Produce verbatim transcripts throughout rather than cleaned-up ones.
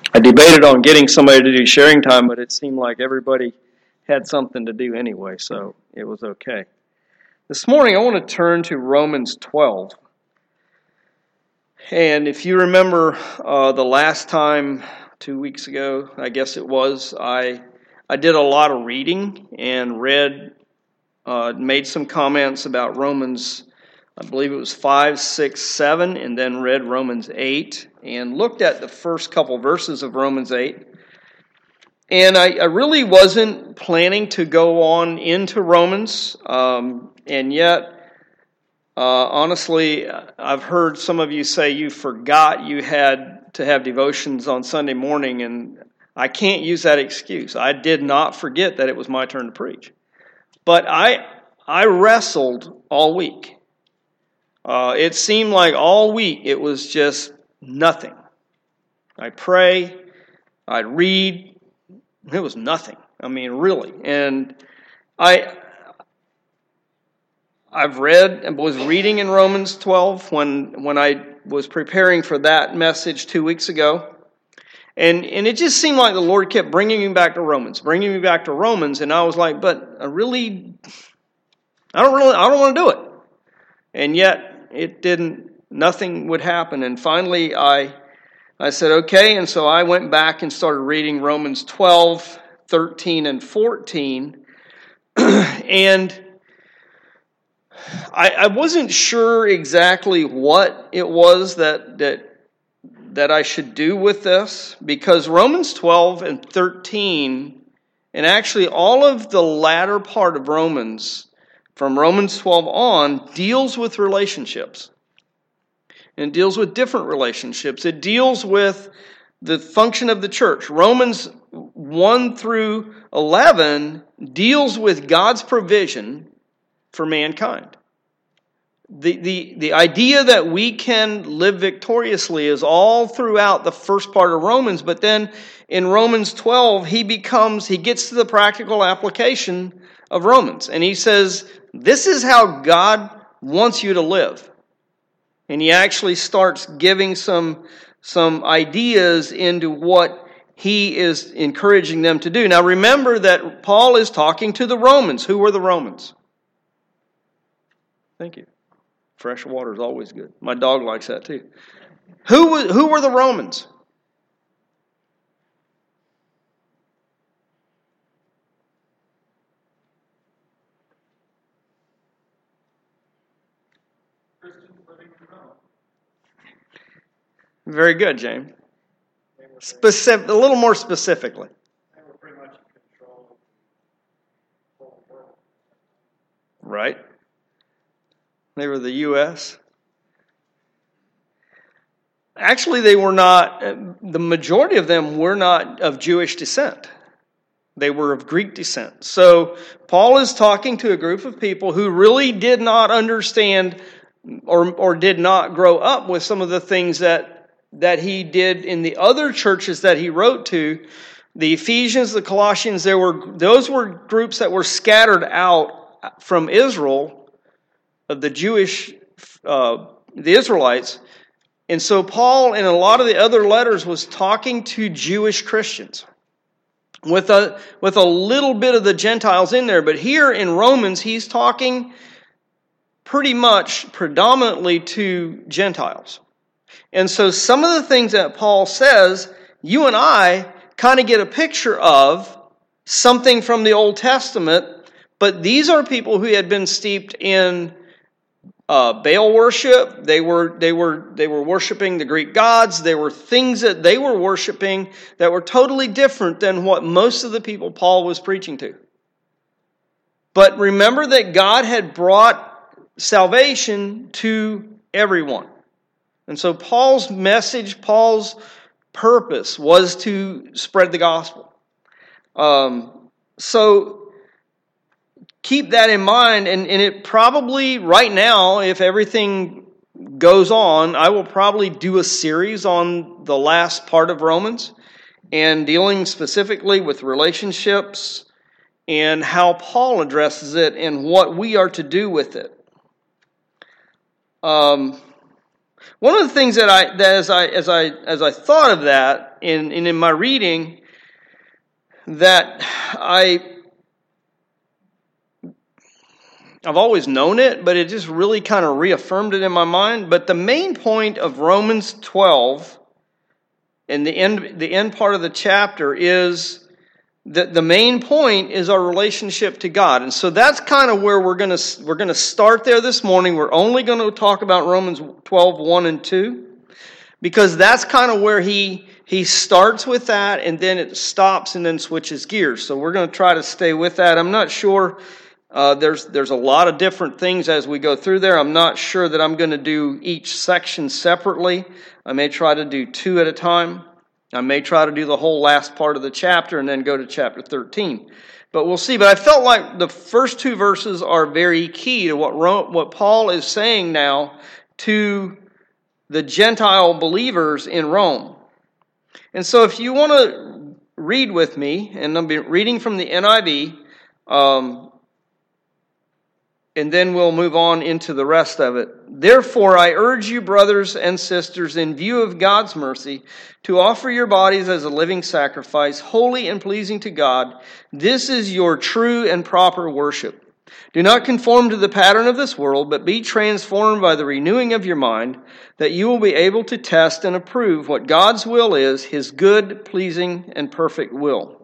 I debated on getting somebody to do sharing time, but it seemed like everybody had something to do anyway, so it was okay. This morning I want to turn to Romans twelve. And if you remember uh, the last time, two weeks ago, I guess it was, I I did a lot of reading and read, uh, made some comments about Romans, I believe it was five, six, seven, and then read Romans eight, and looked at the first couple verses of Romans eight. And I, I really wasn't planning to go on into Romans, um, and yet, uh, honestly, I've heard some of you say you forgot you had to have devotions on Sunday morning, and I can't use that excuse. I did not forget that it was my turn to preach. But I I wrestled all week. Uh, it seemed like all week it was just nothing. I'd pray, I'd read, it was nothing. I mean, really. And I, I've read and was reading in Romans twelve when when I was preparing for that message two weeks ago. And and it just seemed like the Lord kept bringing me back to Romans, bringing me back to Romans. And I was like, but I really, I don't really, I don't want to do it. And yet it didn't, nothing would happen. And finally I I said, okay. And so I went back and started reading Romans twelve, thirteen, and fourteen. And I, I wasn't sure exactly what it was that, that, that I should do with this, because Romans twelve and thirteen, and actually all of the latter part of Romans, from Romans twelve on, deals with relationships. And it deals with different relationships. It deals with the function of the church. Romans one through eleven deals with God's provision for mankind. The, the, the idea that we can live victoriously is all throughout the first part of Romans, but then in Romans twelve, he becomes, he gets to the practical application of Romans. And he says, this is how God wants you to live. And he actually starts giving some, some ideas into what he is encouraging them to do. Now remember that Paul is talking to the Romans. Who were the Romans? Thank you. Fresh water is always good. My dog likes that too. Who, who were the Romans? Very good, James. Specific, a little more specifically. They were pretty much in control of the whole world. Right. They were the U S Actually, they were not, the majority of them were not of Jewish descent. They were of Greek descent. So Paul is talking to a group of people who really did not understand or, or did not grow up with some of the things that that he did in the other churches that he wrote to. The Ephesians, the Colossians, there were those were groups that were scattered out from Israel, of the Jewish, uh, the Israelites. And so Paul, in a lot of the other letters, was talking to Jewish Christians with a, with a little bit of the Gentiles in there. But here in Romans, he's talking pretty much predominantly to Gentiles. And so some of the things that Paul says, you and I kind of get a picture of something from the Old Testament, but these are people who had been steeped in uh, Baal worship. They were they were they were worshiping the Greek gods. There were things that they were worshiping that were totally different than what most of the people Paul was preaching to. But remember that God had brought salvation to everyone. And so Paul's message, Paul's purpose was to spread the gospel. Um, so keep that in mind, and, and it probably, right now, if everything goes on, I will probably do a series on the last part of Romans and dealing specifically with relationships and how Paul addresses it and what we are to do with it. Um... One of the things that I that as I as I as I thought of that in, in in my reading, that I I've always known it, but it just really kind of reaffirmed it in my mind. But the main point of Romans twelve, in the end the end part of the chapter, is that the main point is our relationship to God. And so that's kind of where we're going to we're going to start there this morning. We're only going to talk about Romans twelve, one and two, because that's kind of where he he starts with that, and then it stops and then switches gears. So we're going to try to stay with that. I'm not sure. Uh, there's there's a lot of different things as we go through there. I'm not sure that I'm going to do each section separately. I may try to do two at a time. I may try to do the whole last part of the chapter and then go to chapter thirteen. But we'll see. But I felt like the first two verses are very key to what Rome, what Paul is saying now to the Gentile believers in Rome. And so if you want to read with me, and I'll be reading from the N I V, um, and then we'll move on into the rest of it. Therefore, I urge you, brothers and sisters, in view of God's mercy, to offer your bodies as a living sacrifice, holy and pleasing to God. This is your true and proper worship. Do not conform to the pattern of this world, but be transformed by the renewing of your mind, that you will be able to test and approve what God's will is, His good, pleasing, and perfect will.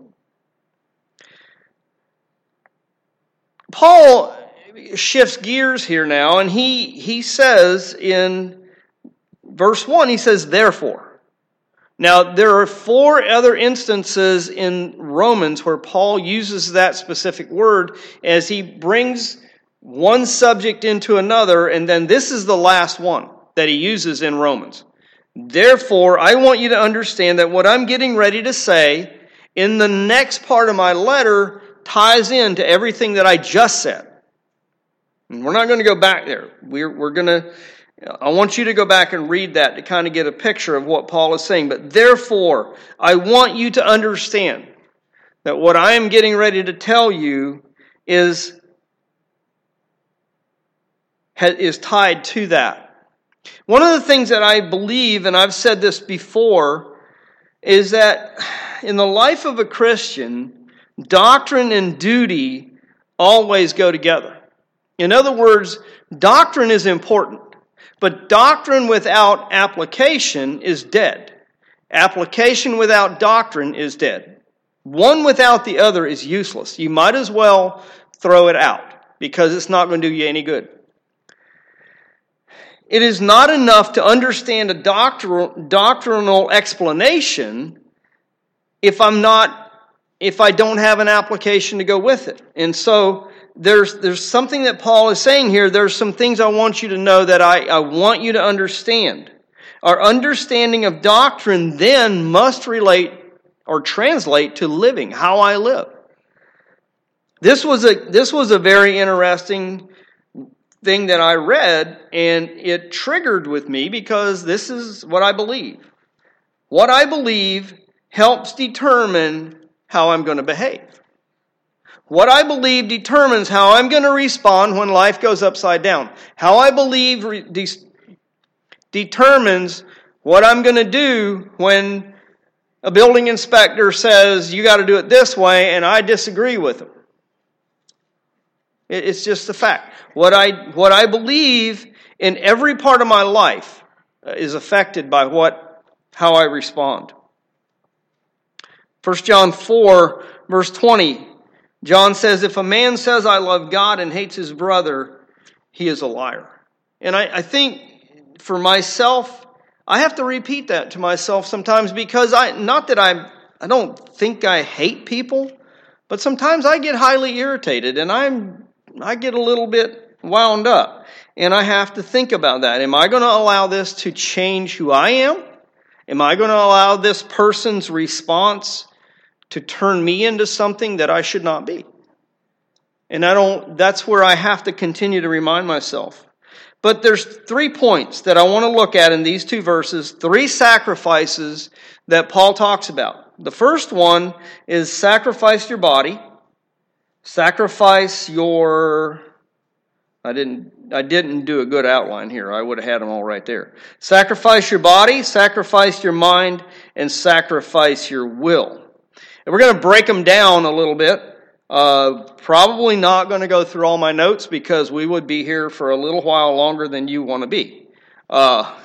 Paul shifts gears here now, and he he says in verse one, he says, therefore. Now, there are four other instances in Romans where Paul uses that specific word as he brings one subject into another, and then this is the last one that he uses in Romans. Therefore, I want you to understand that what I'm getting ready to say in the next part of my letter ties into everything that I just said. And we're not going to go back there. We're, we're going to, I want you to go back and read that to kind of get a picture of what Paul is saying. But therefore, I want you to understand that what I am getting ready to tell you is, is tied to that. One of the things that I believe, and I've said this before, is that in the life of a Christian, doctrine and duty always go together. In other words, doctrine is important, but doctrine without application is dead. Application without doctrine is dead. One without the other is useless. You might as well throw it out because it's not going to do you any good. It is not enough to understand a doctrinal, doctrinal explanation if I'm not, if I don't have an application to go with it. And so There's there's something that Paul is saying here. There's some things I want you to know that I, I want you to understand. Our understanding of doctrine then must relate or translate to living, how I live. This was a this was a very interesting thing that I read, and it triggered with me because this is what I believe. What I believe helps determine how I'm going to behave. What I believe determines how I'm going to respond when life goes upside down. How I believe re- de- determines what I'm going to do when a building inspector says, you got to do it this way, and I disagree with him. It, it's just the fact. What I, what I believe in every part of my life is affected by what, how I respond. First John four, verse twenty. John says, if a man says, I love God and hates his brother, he is a liar. And I, I think for myself, I have to repeat that to myself sometimes because I, not that I, I don't think I hate people, but sometimes I get highly irritated and I'm, I get a little bit wound up. And I have to think about that. Am I going to allow this to change who I am? Am I going to allow this person's response to turn me into something that I should not be? And I don't, that's where I have to continue to remind myself. But there's three points that I want to look at in these two verses, three sacrifices that Paul talks about. The first one is sacrifice your body, sacrifice your I didn't I didn't do a good outline here. I would have had them all right there. Sacrifice your body, sacrifice your mind, and sacrifice your will. And we're going to break them down a little bit. Uh, probably not going to go through all my notes because we would be here for a little while longer than you want to be. Uh,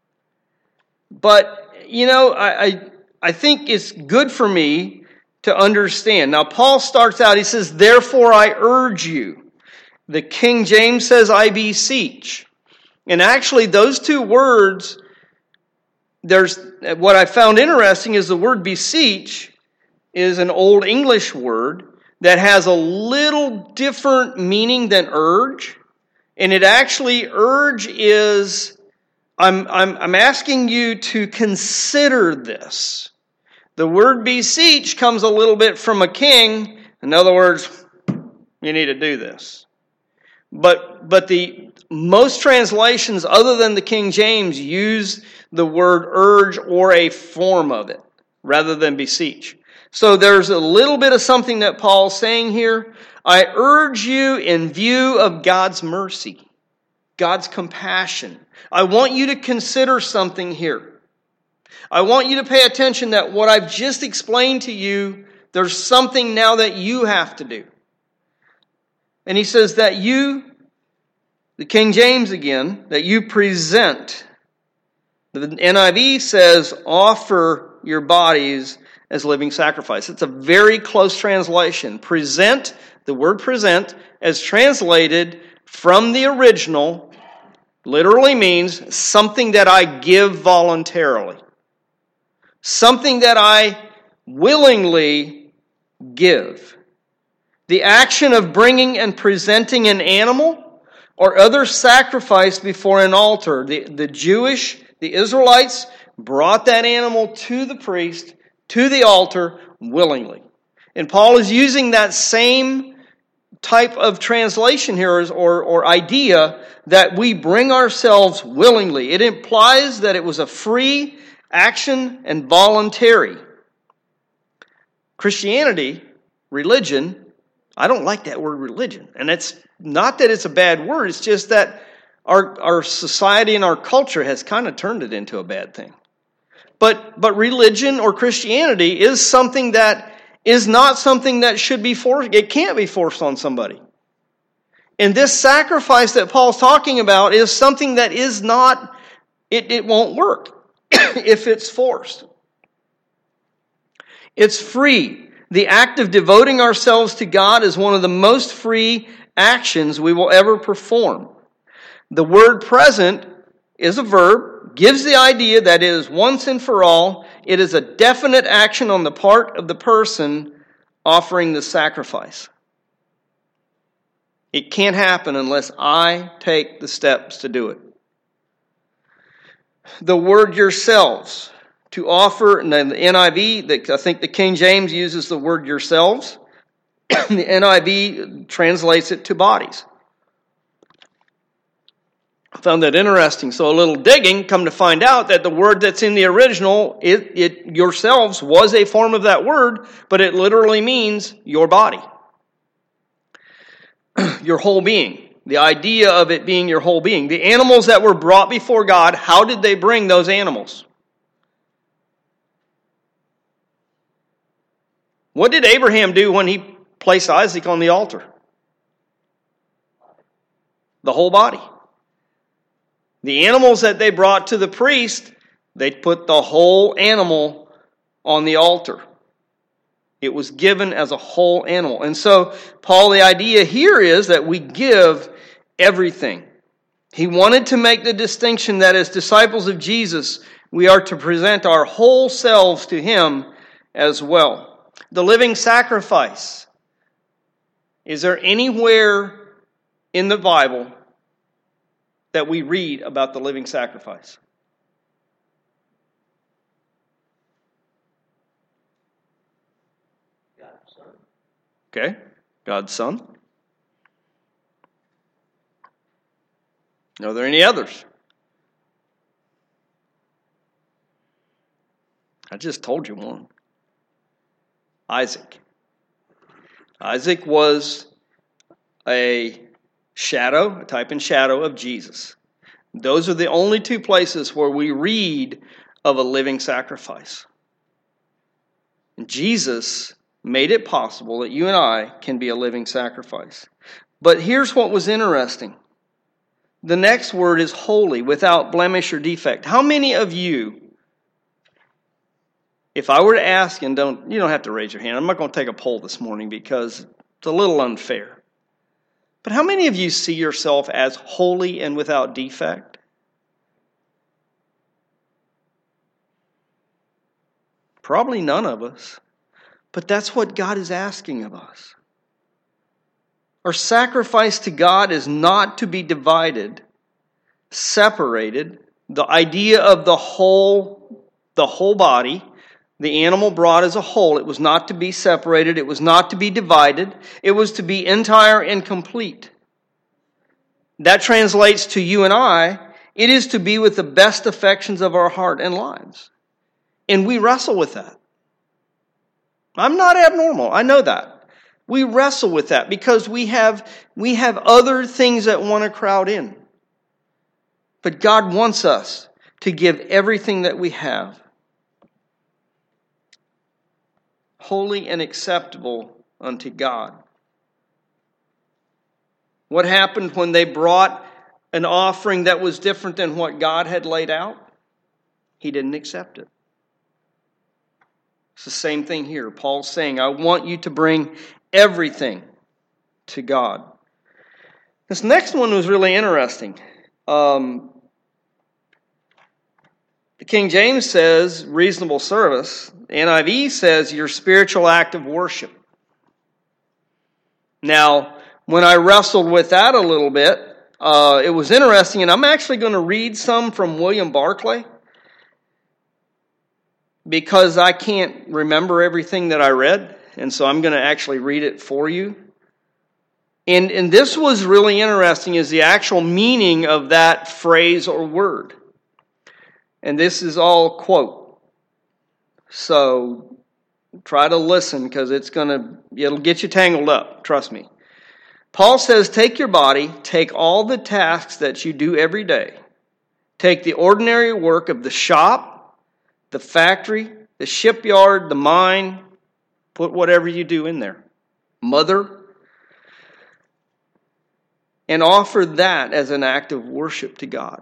but, you know, I, I I think it's good for me to understand. Now, Paul starts out, he says, therefore I urge you. The King James says, I beseech. And actually, those two words, there's what I found interesting is the word beseech is an Old English word that has a little different meaning than urge. And it actually, urge is, I'm, I'm, I'm asking you to consider this. The word beseech comes a little bit from a king. In other words, you need to do this. But but the most translations other than the King James use the word urge or a form of it rather than beseech. So there's a little bit of something that Paul's saying here. I urge you in view of God's mercy, God's compassion. I want you to consider something here. I want you to pay attention that what I've just explained to you, there's something now that you have to do. And he says that you, the King James again, that you present. The N I V says, offer your bodies as living sacrifice. It's a very close translation. Present, the word present, as translated from the original, literally means something that I give voluntarily. Something that I willingly give. The action of bringing and presenting an animal or other sacrifice before an altar. The, the Jewish, the Israelites brought that animal to the priest, to the altar, willingly. And Paul is using that same type of translation here or, or idea that we bring ourselves willingly. It implies that it was a free action and voluntary. Christianity, religion, I don't like that word religion. And it's not that it's a bad word. It's just that our, our society and our culture has kind of turned it into a bad thing. But, but religion or Christianity is something that is not something that should be forced. It can't be forced on somebody. And this sacrifice that Paul's talking about is something that is not, it, it won't work if it's forced. It's free. The act of devoting ourselves to God is one of the most free actions we will ever perform. The word present is a verb, gives the idea that it is once and for all. It is a definite action on the part of the person offering the sacrifice. It can't happen unless I take the steps to do it. The word yourselves. To offer, and then the N I V, the, I think the King James uses the word yourselves. The N I V translates it to bodies. I found that interesting. So a little digging, come to find out that the word that's in the original, it, it yourselves was a form of that word, but it literally means your body. Your whole being. The idea of it being your whole being. The animals that were brought before God, how did they bring those animals? What did Abraham do when he placed Isaac on the altar? The whole body. The animals that they brought to the priest, they put the whole animal on the altar. It was given as a whole animal. And so, Paul, the idea here is that we give everything. He wanted to make the distinction that as disciples of Jesus, we are to present our whole selves to Him as well. The living sacrifice. Is there anywhere in the Bible that we read about the living sacrifice? God's Son. Okay, God's Son. Are there any others? I just told you one. Isaac. Isaac was a Shadow, type in shadow of Jesus. Those are the only two places where we read of a living sacrifice. And Jesus made it possible that you and I can be a living sacrifice. But here's what was interesting. The next word is holy, without blemish or defect. How many of you, if I were to ask, and don't you don't have to raise your hand, I'm not going to take a poll this morning because it's a little unfair. But how many of you see yourself as holy and without defect? Probably none of us. But that's what God is asking of us. Our sacrifice to God is not to be divided, separated. The idea of the whole, the whole body, the animal brought as a whole, it was not to be separated, it was not to be divided, it was to be entire and complete. That translates to you and I, it is to be with the best affections of our heart and lives. And we wrestle with that. I'm not abnormal, I know that. We wrestle with that because we have, we have other things that want to crowd in. But God wants us to give everything that we have. Holy and acceptable unto God. What happened when they brought an offering that was different than what God had laid out? He didn't accept it. It's the same thing here. Paul's saying, I want you to bring everything to God. This next one was really interesting. Um, the King James says reasonable service. The N I V says your spiritual act of worship. Now, when I wrestled with that a little bit, uh, it was interesting, and I'm actually going to read some from William Barclay because I can't remember everything that I read, and so I'm going to actually read it for you. And, and this was really interesting, is the actual meaning of that phrase or word. And this is all quote. So try to listen because it's going to, it'll get you tangled up, trust me. Paul says, take your body, take all the tasks that you do every day. Take the ordinary work of the shop, the factory, the shipyard, the mine. Put whatever you do in there. Mother. And offer that as an act of worship to God.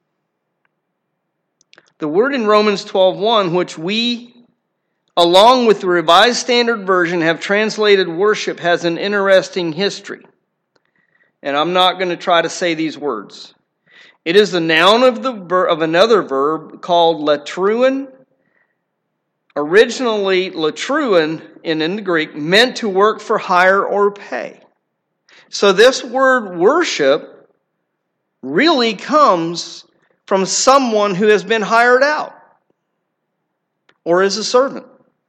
The word in Romans twelve one, which we, along with the Revised Standard Version, have translated worship, has an interesting history. And I'm not going to try to say these words. It is the noun of the of another verb called latruin. Originally, latruin, in, in the Greek, meant to work for hire or pay. So this word worship really comes from someone who has been hired out or is a servant.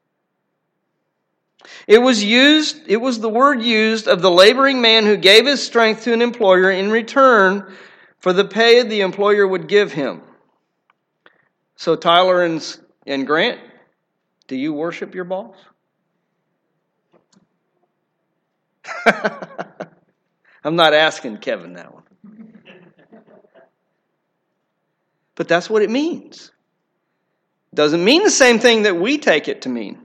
It was used, it was the word used of the laboring man who gave his strength to an employer in return for the pay the employer would give him. So Tyler and, and Grant, do you worship your boss? I'm not asking Kevin that one. But that's what it means. Doesn't mean the same thing that we take it to mean.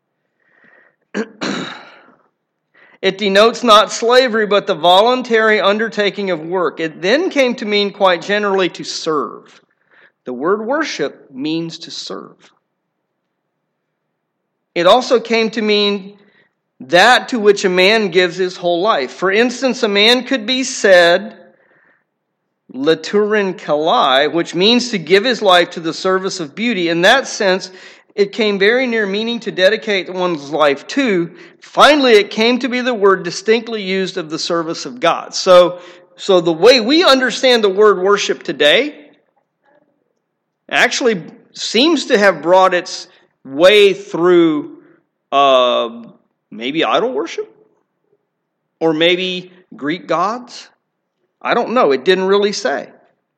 It denotes not slavery, but the voluntary undertaking of work. It then came to mean quite generally to serve. The word worship means to serve. It also came to mean that to which a man gives his whole life. For instance, a man could be said, laturin kalai, which means to give his life to the service of beauty. In that sense, it came very near meaning to dedicate one's life to. Finally, it came to be the word distinctly used of the service of God. So, so the way we understand the word worship today actually seems to have brought its way through uh, maybe idol worship or maybe Greek gods. I don't know. It didn't really say.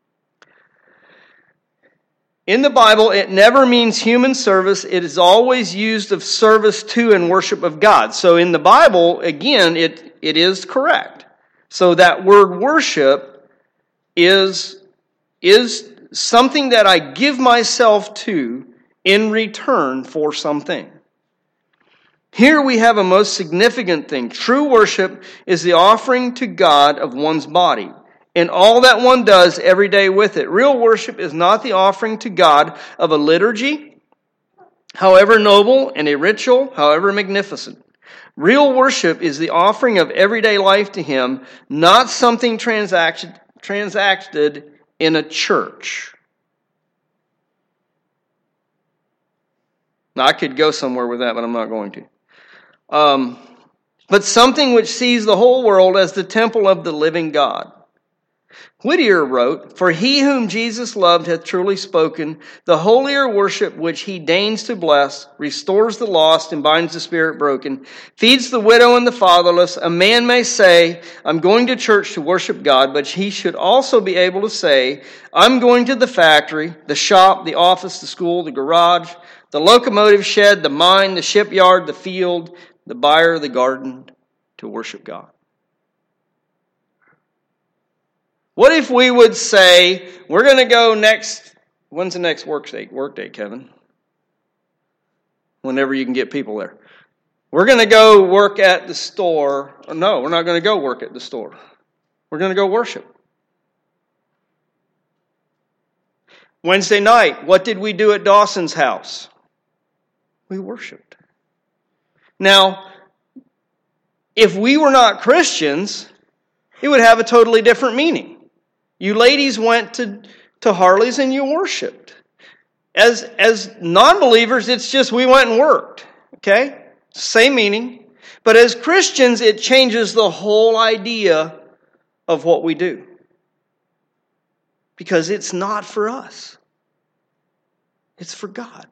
In the Bible, it never means human service. It is always used of service to and worship of God. So in the Bible, again, it, it is correct So that word worship is, is something that I give myself to in return for something. Here we have a most significant thing. True worship is the offering to God of one's body and all that one does every day with it. Real worship is not the offering to God of a liturgy, however noble, and a ritual, however magnificent. Real worship is the offering of everyday life to Him, not something transacted, transacted in a church. Now, I could go somewhere with that, but I'm not going to. Um, but something which sees the whole world as the temple of the living God. Whittier wrote, "For he whom Jesus loved hath truly spoken, the holier worship which he deigns to bless, restores the lost and binds the spirit broken, feeds the widow and the fatherless. A man may say, I'm going to church to worship God, but he should also be able to say, I'm going to the factory, the shop, the office, the school, the garage, the locomotive shed, the mine, the shipyard, the field, the byre, the garden, to worship God." What if we would say, we're going to go next, when's the next work day, work day, Kevin? Whenever you can get people there. We're going to go work at the store. Or no, we're not going to go work at the store. We're going to go worship. Wednesday night, what did we do at Dawson's house? We worshiped. Now, if we were not Christians, it would have a totally different meaning. You ladies went to, to Harley's and you worshiped. As, as non-believers, it's just we went and worked. Okay? Same meaning. But as Christians, it changes the whole idea of what we do. Because it's not for us. It's for God.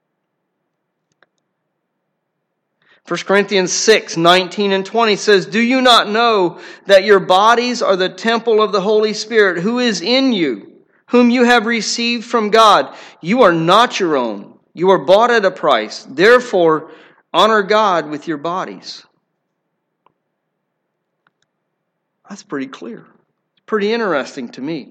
First Corinthians six, nineteen and twenty says, "Do you not know that your bodies are the temple of the Holy Spirit who is in you, whom you have received from God? You are not your own. You are bought at a price. Therefore, honor God with your bodies." That's pretty clear. It's pretty interesting to me.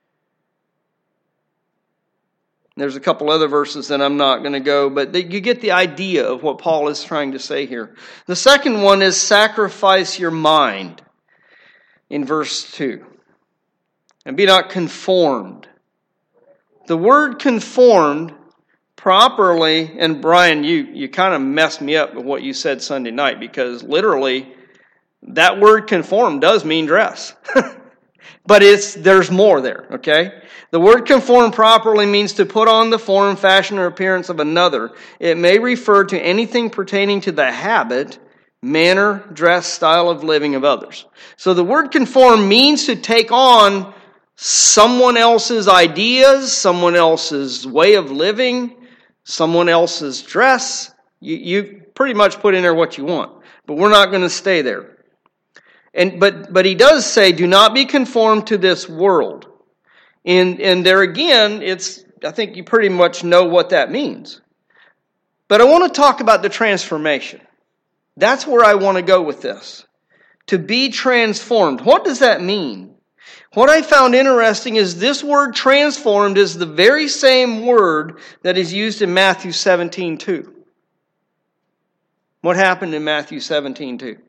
There's a couple other verses that I'm not going to go, but you get the idea of what Paul is trying to say here. The second one is sacrifice your mind in verse two. And be not conformed. The word conformed properly, and Brian, you, you kind of messed me up with what you said Sunday night, because literally that word conform does mean dress. But it's there's more there, okay? The word conform properly means to put on the form, fashion, or appearance of another. It may refer to anything pertaining to the habit, manner, dress, style of living of others. So the word conform means to take on someone else's ideas, someone else's way of living, someone else's dress. You, you pretty much put in there what you want, but we're not going to stay there. And but but he does say, do not be conformed to this world. And, and there again, it's I think you pretty much know what that means. But I want to talk about the transformation. That's where I want to go with this. To be transformed. What does that mean? What I found interesting is this word transformed is the very same word that is used in Matthew seventeen two. What happened in Matthew seventeen two?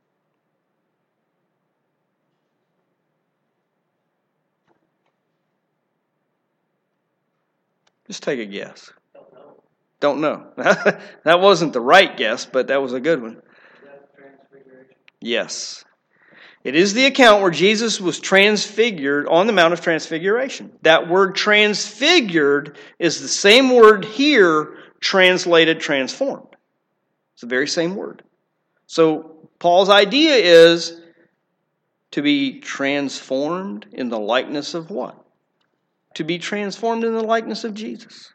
Just take a guess. Don't know. Don't know. That wasn't the right guess, but that was a good one. Yes. It is the account where Jesus was transfigured on the Mount of Transfiguration. That word transfigured is the same word here translated transformed. It's the very same word. So Paul's idea is to be transformed in the likeness of what? To be transformed in the likeness of Jesus.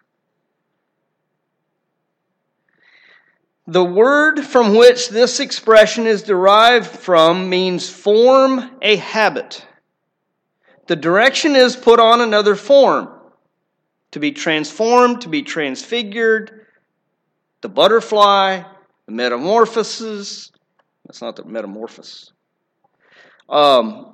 The word from which this expression is derived from means form a habit. The direction is put on another form. To be transformed, to be transfigured, the butterfly, the metamorphosis. That's not the metamorphosis. um,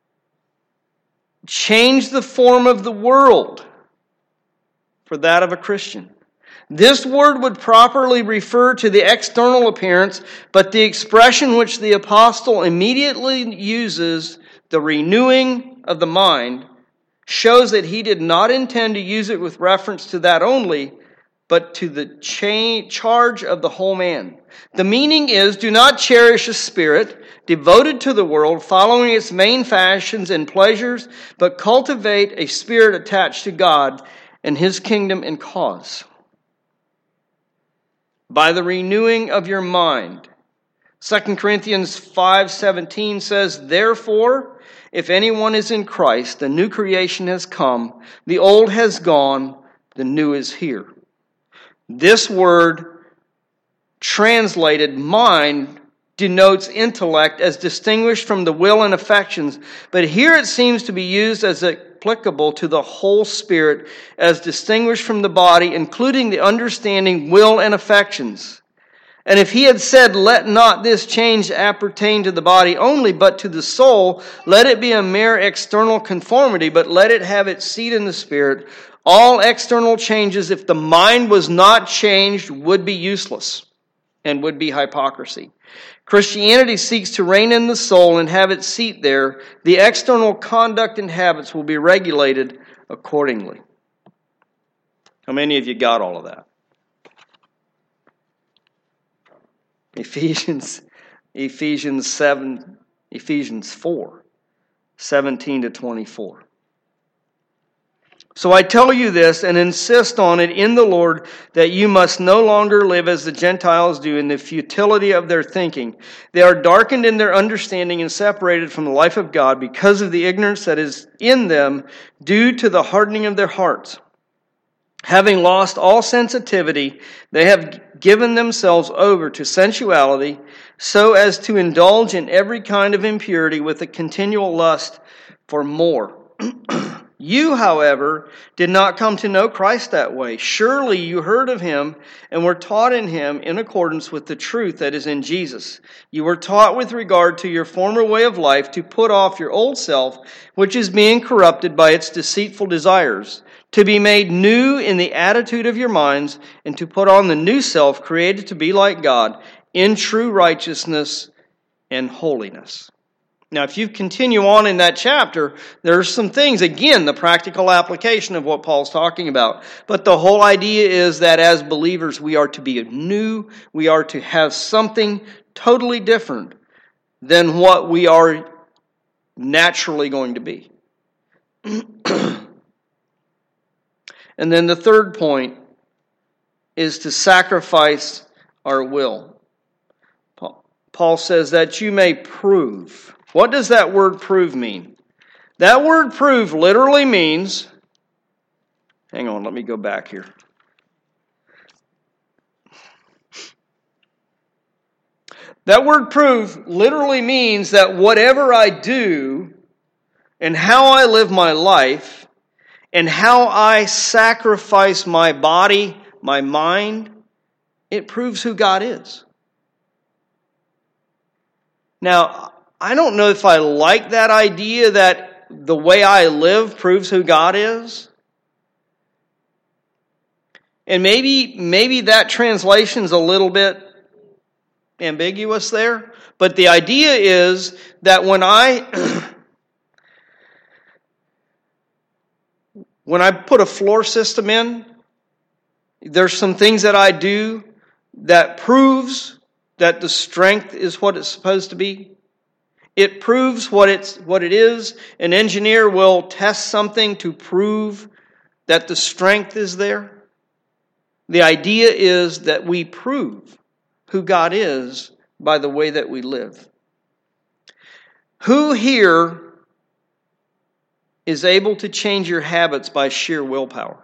change the form of the world for that of a Christian. This word would properly refer to the external appearance, but the expression which the apostle immediately uses, the renewing of the mind, shows that he did not intend to use it with reference to that only, but to the cha- charge of the whole man. The meaning is, do not cherish a spirit devoted to the world, following its main fashions and pleasures, but cultivate a spirit attached to God and His kingdom and cause. By the renewing of your mind. Second Corinthians five seventeen says, therefore, if anyone is in Christ, the new creation has come, the old has gone, the new is here. This word, translated mind, denotes intellect as distinguished from the will and affections, but here it seems to be used as applicable to the whole spirit as distinguished from the body, including the understanding, will, and affections. And if he had said, let not this change appertain to the body only, but to the soul, let it be a mere external conformity, but let it have its seat in the spirit. All external changes, if the mind was not changed, would be useless and would be hypocrisy. Christianity seeks to reign in the soul and have its seat there. The external conduct and habits will be regulated accordingly. How many of you got all of that? Ephesians, Ephesians seven, Ephesians four, seventeen to twenty-four. So I tell you this and insist on it in the Lord, that you must no longer live as the Gentiles do in the futility of their thinking. They are darkened in their understanding and separated from the life of God because of the ignorance that is in them due to the hardening of their hearts. Having lost all sensitivity, they have given themselves over to sensuality so as to indulge in every kind of impurity with a continual lust for more. You, however, did not come to know Christ that way. Surely you heard of Him and were taught in Him in accordance with the truth that is in Jesus. You were taught with regard to your former way of life to put off your old self, which is being corrupted by its deceitful desires, to be made new in the attitude of your minds, and to put on the new self created to be like God in true righteousness and holiness. Now, if you continue on in that chapter, there's some things, again, the practical application of what Paul's talking about. But the whole idea is that as believers, we are to be new. We are to have something totally different than what we are naturally going to be. And then the third point is to sacrifice our will. Paul says that you may prove. What does that word prove mean? That word prove literally means, hang on, let me go back here. That word prove literally means that whatever I do and how I live my life and how I sacrifice my body, my mind, it proves who God is. Now, I don't know if I like that idea that the way I live proves who God is. And maybe, maybe that translation's a little bit ambiguous there. But the idea is that when I when I put a floor system in, there's some things that I do that proves that the strength is what it's supposed to be. It proves what it's what it is. An engineer will test something to prove that the strength is there. The idea is that we prove who God is by the way that we live. Who here is able to change your habits by sheer willpower?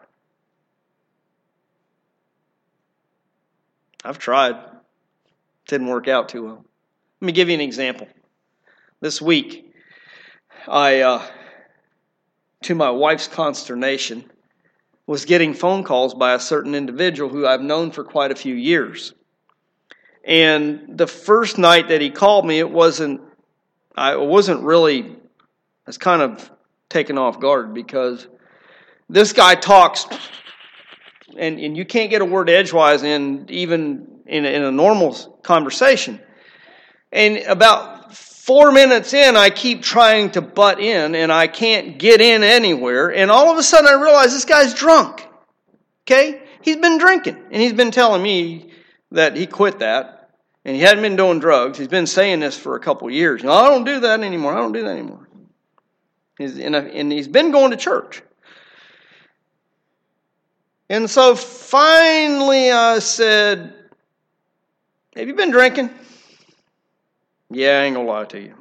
I've tried. Didn't work out too well. Let me give you an example. This week, I, uh, to my wife's consternation, was getting phone calls by a certain individual who I've known for quite a few years. And the first night that he called me, it wasn't I wasn't really, I was kind of taken off guard because this guy talks, and, and you can't get a word edgewise in even in a, in a normal conversation. And about four minutes in, I keep trying to butt in, and I can't get in anywhere. And all of a sudden, I realize this guy's drunk. Okay? He's been drinking, and he's been telling me that he quit that, and he hadn't been doing drugs. He's been saying this for a couple of years. No, I don't do that anymore. I don't do that anymore. He's, and, and he's been going to church. And so finally I said, have you been drinking? Yeah, I ain't gonna lie to you.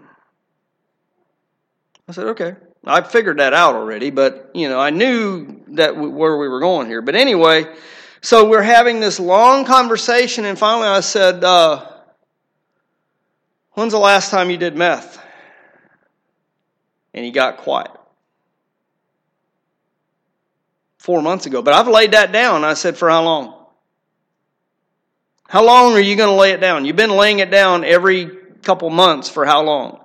I said, okay. I figured that out already, but, you know, I knew that w- where we were going here. But anyway, so we're having this long conversation, and finally I said, uh, when's the last time you did meth? And he got quiet. Four months ago. But I've laid that down. I said, for how long? How long are you going to lay it down? You've been laying it down every couple months for how long?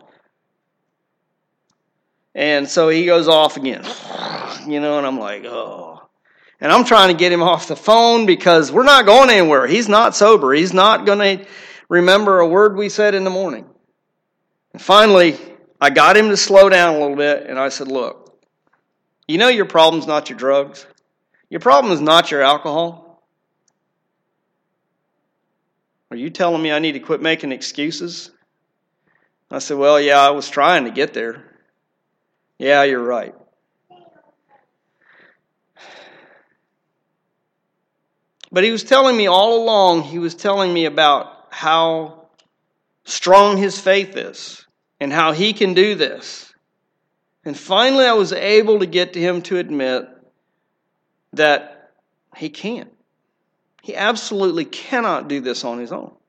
And so he goes off again. You know, and I'm like, oh. And I'm trying to get him off the phone because we're not going anywhere. He's not sober. He's not going to remember a word we said in the morning. And finally, I got him to slow down a little bit, and I said, look, you know your problem's not your drugs. Your problem is not your alcohol. Are you telling me I need to quit making excuses? I said, well, yeah, I was trying to get there. Yeah, you're right. But he was telling me all along, he was telling me about how strong his faith is and how he can do this. And finally I was able to get to him to admit that he can't. He absolutely cannot do this on his own.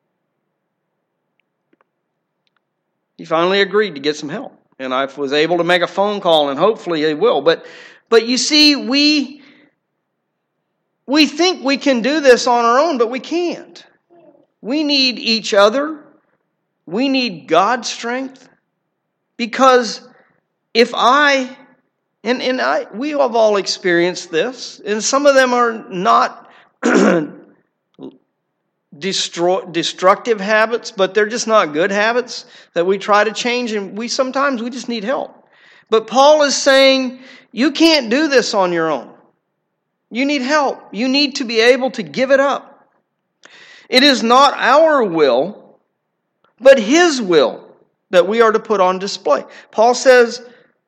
He finally agreed to get some help. And I was able to make a phone call, and hopefully he will. But but you see, we we think we can do this on our own, but we can't. We need each other. We need God's strength. Because if I, and, and I, we have all experienced this, and some of them are not destroy, destructive habits, but they're just not good habits that we try to change, and we sometimes we just need help. But Paul is saying, you can't do this on your own. You need help. You need to be able to give it up. It is not our will, but His will that we are to put on display. Paul says,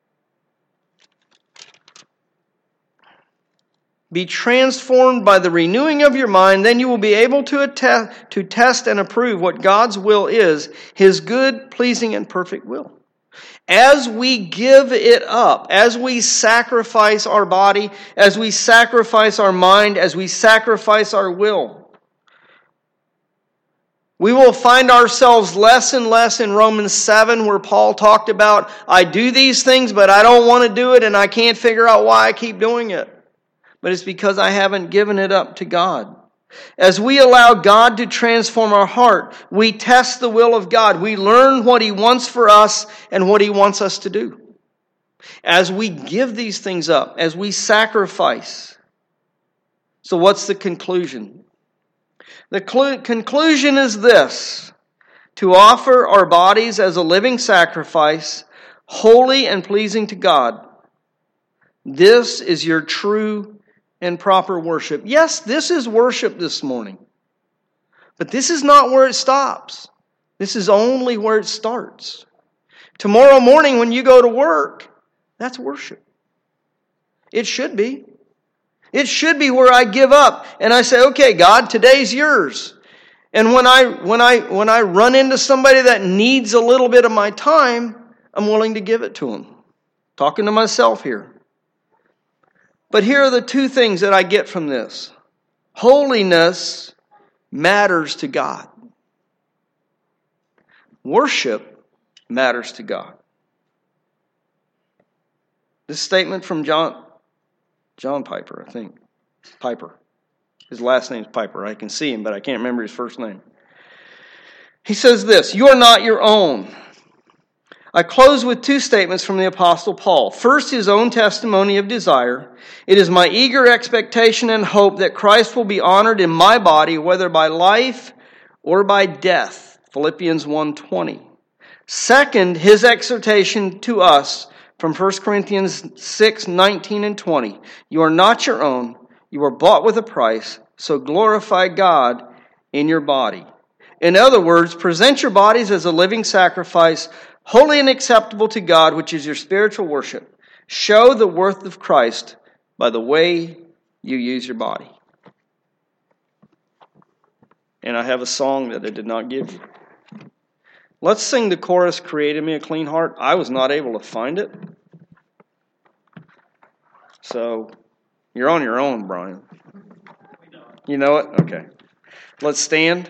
be transformed by the renewing of your mind, then you will be able to attest, to test and approve what God's will is, His good, pleasing, and perfect will. As we give it up, as we sacrifice our body, as we sacrifice our mind, as we sacrifice our will, we will find ourselves less and less in Romans seven, where Paul talked about, I do these things, but I don't want to do it, and I can't figure out why I keep doing it. But it's because I haven't given it up to God. As we allow God to transform our heart, we test the will of God. We learn what He wants for us and what He wants us to do. As we give these things up, as we sacrifice. So what's the conclusion? The clu- conclusion is this: to offer our bodies as a living sacrifice, holy and pleasing to God. This is your true and proper worship. Yes, this is worship this morning. But this is not where it stops. This is only where it starts. Tomorrow morning when you go to work, that's worship. It should be. It should be where I give up and I say, okay, God, today's yours. And when I when I when I run into somebody that needs a little bit of my time, I'm willing to give it to them. Talking to myself here. But here are the two things that I get from this. Holiness matters to God. Worship matters to God. This statement from John, John Piper, I think. Piper. His last name's Piper. I can see him, but I can't remember his first name. He says this: you are not your own. I close with two statements from the Apostle Paul. First, his own testimony of desire. It is my eager expectation and hope that Christ will be honored in my body, whether by life or by death. Philippians one twenty. Second, his exhortation to us from First Corinthians six nineteen and twenty. You are not your own. You are bought with a price, so glorify God in your body. In other words, present your bodies as a living sacrifice, holy and acceptable to God, which is your spiritual worship. Show the worth of Christ by the way you use your body. And I have a song that I did not give you. Let's sing the chorus, Create in Me a Clean Heart. I was not able to find it. So, you're on your own, Brian. You know it? Okay. Let's stand.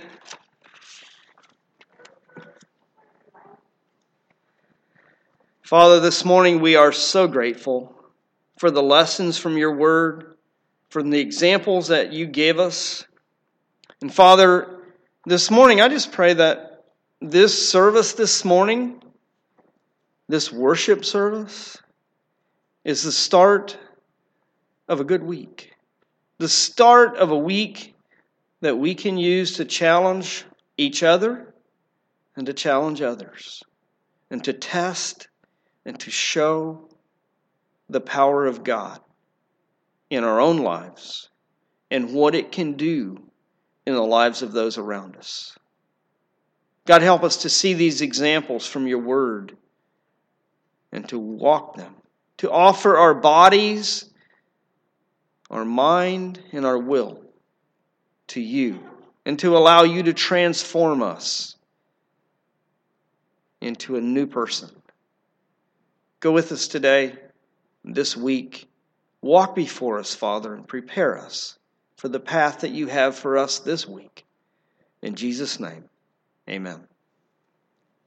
Father, this morning we are so grateful for the lessons from your word, from the examples that you gave us. And Father, this morning I just pray that this service this morning, this worship service, is the start of a good week. The start of a week that we can use to challenge each other and to challenge others and to test and to show the power of God in our own lives and what it can do in the lives of those around us. God, help us to see these examples from your word and to walk them, to offer our bodies, our mind, and our will to you, and to allow you to transform us into a new person. Go with us today, this week. Walk before us, Father, and prepare us for the path that you have for us this week. In Jesus' name, amen.